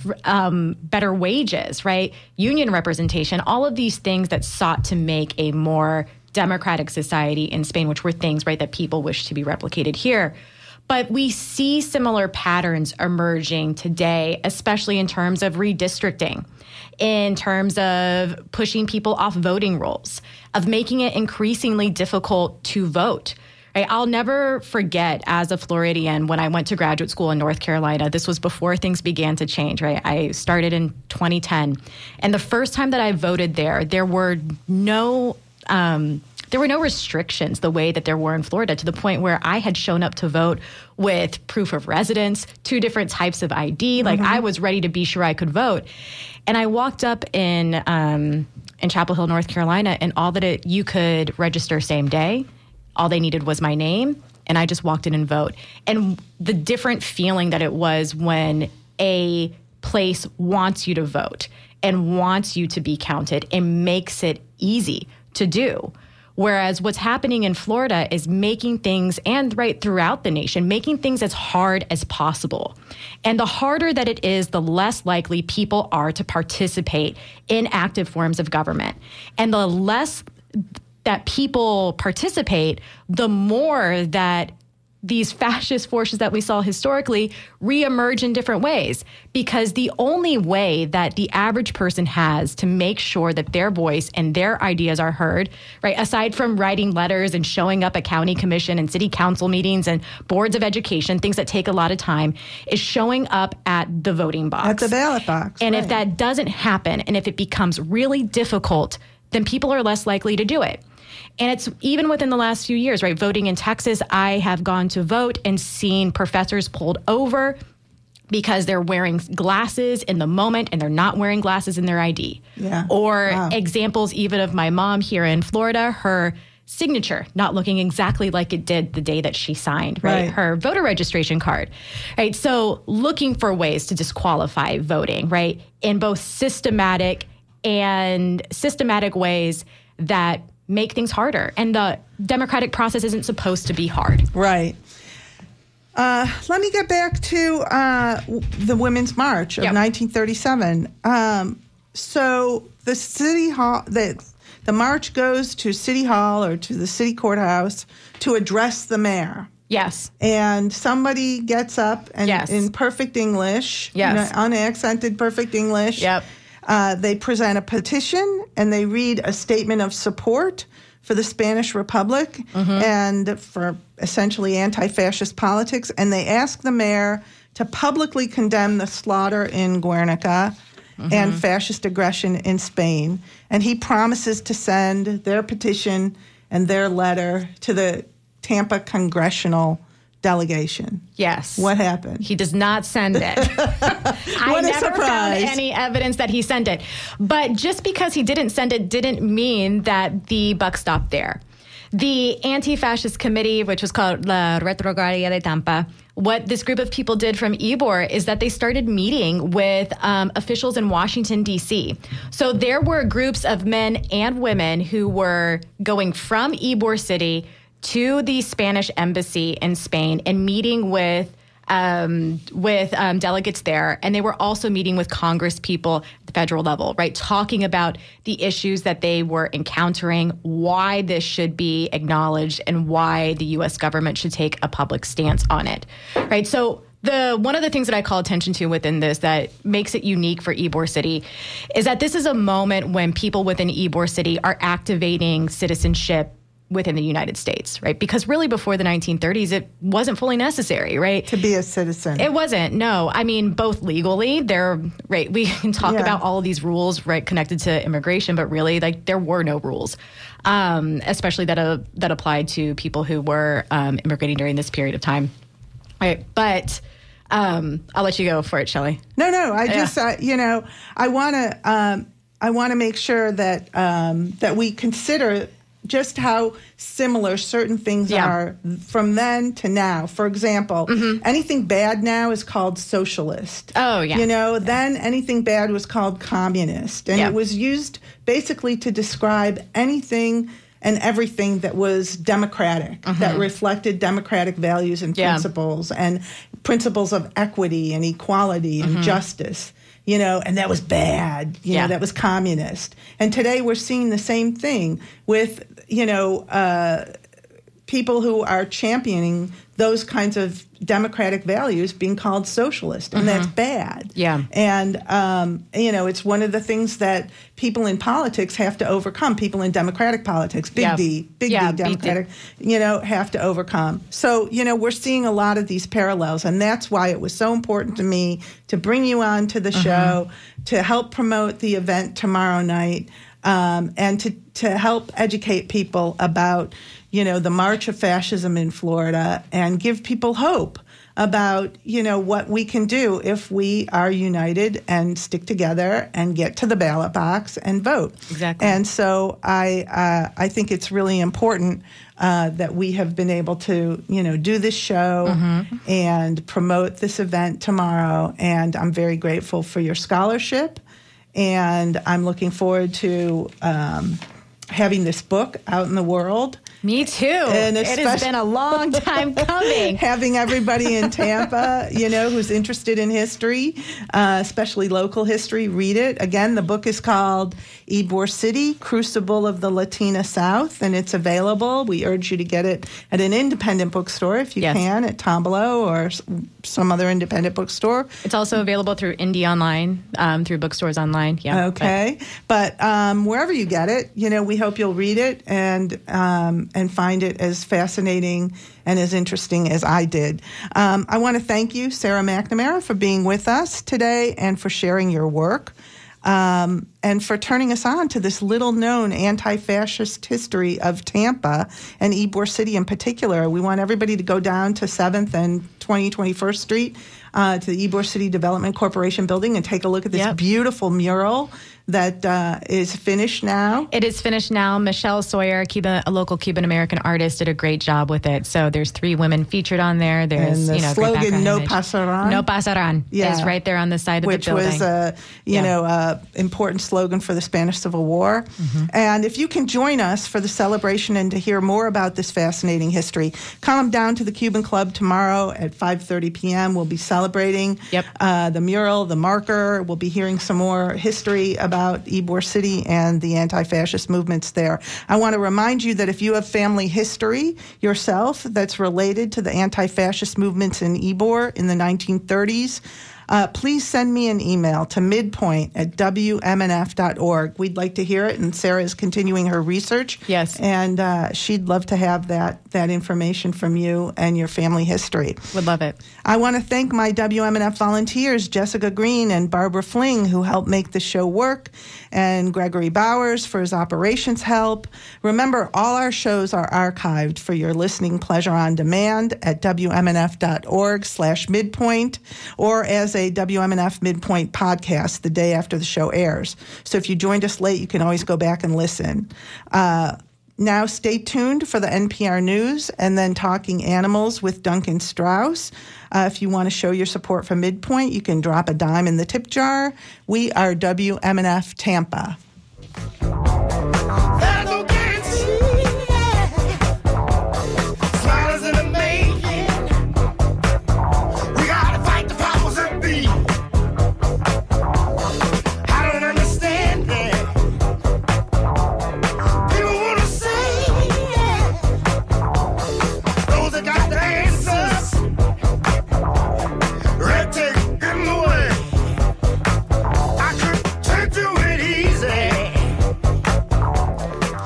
um, better wages, right? Union representation, all of these things that sought to make a more democratic society in Spain, which were things, right, that people wish to be replicated here. But we see similar patterns emerging today, especially in terms of redistricting, in terms of pushing people off voting rolls, of making it increasingly difficult to vote. Right? I'll never forget, as a Floridian, when I went to graduate school in North Carolina, this was before things began to change, right? I started in twenty ten. And the first time that I voted there, there were no... Um, There were no restrictions the way that there were in Florida, to the point where I had shown up to vote with proof of residence, two different types of I D. Like, mm-hmm. I was ready to be sure I could vote. And I walked up in um, in Chapel Hill, North Carolina, and all that it, you could register same day. All they needed was my name, and I just walked in and vote. And the different feeling that it was when a place wants you to vote and wants you to be counted and makes it easy to do. Whereas what's happening in Florida is making things, and right throughout the nation, making things as hard as possible. And the harder that it is, the less likely people are to participate in active forms of government. And the less that people participate, the more that these fascist forces that we saw historically reemerge in different ways. Because the only way that the average person has to make sure that their voice and their ideas are heard, right, aside from writing letters and showing up at county commission and city council meetings and boards of education, things that take a lot of time, is showing up at the voting box. At the ballot box. And right. if that doesn't happen, and if it becomes really difficult, then people are less likely to do it. And it's even within the last few years, right? Voting in Texas, I have gone to vote and seen professors pulled over because they're wearing glasses in the moment and they're not wearing glasses in their I D. Yeah. Or wow. examples even of my mom here in Florida, her signature not looking exactly like it did the day that she signed, right? right? Her voter registration card, right? So looking for ways to disqualify voting, right? In both systematic and systematic ways that make things harder. And the democratic process isn't supposed to be hard. Right. Uh, let me get back to uh, the Women's March of yep. nineteen thirty-seven. Um, so the city hall, the, the march goes to City Hall or to the city courthouse to address the mayor. Yes. And somebody gets up and yes. in perfect English, yes. you know, unaccented perfect English. Yep. Uh, they present a petition and they read a statement of support for the Spanish Republic mm-hmm. and for essentially anti-fascist politics, and they ask the mayor to publicly condemn the slaughter in Guernica mm-hmm. and fascist aggression in Spain. And he promises to send their petition and their letter to the Tampa congressional delegation. Yes. What happened? He does not send it. I what a never surprise. found any evidence that he sent it. But just because he didn't send it didn't mean that the buck stopped there. The anti-fascist committee, which was called La Retroguardia de Tampa, what this group of people did from Ybor is that they started meeting with um, officials in Washington, D C. So there were groups of men and women who were going from Ybor City to the Spanish embassy in Spain and meeting with um, with um, delegates there. And they were also meeting with Congress people at the federal level, right? Talking about the issues that they were encountering, why this should be acknowledged, and why the U S government should take a public stance on it, right? So the one of the things that I call attention to within this that makes it unique for Ybor City is that this is a moment when people within Ybor City are activating citizenship within the United States, right? Because really before the nineteen thirties, it wasn't fully necessary, right? To be a citizen. It wasn't, no. I mean, both legally, there, right, we can talk Yeah. about all of these rules, right, connected to immigration, but really, like, there were no rules, um, especially that uh, that applied to people who were um, immigrating during this period of time, right? But um, I'll let you go for it, Shelley. No, no, I Yeah. just, uh, you know, I want to, um, I want to make sure that um, that we consider just how similar certain things Yeah. are from then to now. For example, mm-hmm. anything bad now is called socialist. Oh, yeah. You know, yeah. then anything bad was called communist. And yeah. it was used basically to describe anything and everything that was democratic, mm-hmm. that reflected democratic values and yeah. principles and principles of equity and equality and mm-hmm. justice. You know, and that was bad. You yeah. know, that was communist. And today we're seeing the same thing with, you know, uh, people who are championing those kinds of democratic values being called socialist, and mm-hmm. that's bad. Yeah. And, um, you know, it's one of the things that people in politics have to overcome, people in democratic politics, big yeah. D, big yeah, D democratic, big D. you know, have to overcome. So, you know, we're seeing a lot of these parallels, and that's why it was so important to me to bring you on to the mm-hmm. show, to help promote the event tomorrow night, um, and to, to help educate people about, you know, the march of fascism in Florida and give people hope about, you know, what we can do if we are united and stick together and get to the ballot box and vote. Exactly. And so I uh, I think it's really important uh, that we have been able to, you know, do this show mm-hmm. and promote this event tomorrow. And I'm very grateful for your scholarship. And I'm looking forward to um, having this book out in the world. Me too. And it has been a long time coming. Having everybody in Tampa, you know, who's interested in history, uh, especially local history, read it. Again, the book is called Ybor City, Crucible of the Latina South, and it's available. We urge you to get it at an independent bookstore if you yes. can, at Tombolo or some other independent bookstore. It's also available through Indie Online, um, through bookstores online. Yeah. Okay. But, but um, wherever you get it, you know, we hope you'll read it and um, and find it as fascinating and as interesting as I did. Um, I want to thank you, Sarah McNamara, for being with us today and for sharing your work. Um, and for turning us on to this little-known anti-fascist history of Tampa and Ybor City in particular. We want everybody to go down to seventh and twenty, twenty-first Street uh, to the Ybor City Development Corporation building and take a look at this yep. beautiful mural that uh, is finished now. It is finished now. Michelle Sawyer, Cuban, a local Cuban-American artist, did a great job with it. So there's three women featured on there. There's, and the you know, slogan, No image. Pasarán. No Pasarán yeah. is right there on the side of Which the building. was a, you yeah. know, a important slogan for the Spanish Civil War. Mm-hmm. And if you can join us for the celebration and to hear more about this fascinating history, come down to the Cuban Club tomorrow at five thirty p.m. We'll be celebrating yep. uh, the mural, the marker. We'll be hearing some more history about Ybor City and the anti-fascist movements there. I want to remind you that if you have family history yourself that's related to the anti-fascist movements in Ybor in the nineteen thirties, uh, please send me an email to midpoint at w m n f dot org. We'd like to hear it, and Sarah is continuing her research. Yes. And uh, she'd love to have that, that information from you and your family history. Would love it. I want to thank my W M N F volunteers, Jessica Green and Barbara Fling, who helped make the show work, and Gregory Bowers for his operations help. Remember, all our shows are archived for your listening pleasure on demand at w m n f dot org slash midpoint or as a W M N F Midpoint podcast the day after the show airs. So if you joined us late, you can always go back and listen. Uh, now stay tuned for the N P R News and then Talking Animals with Duncan Strauss. Uh, if you want to show your support for Midpoint, you can drop a dime in the tip jar. We are W M N F Tampa.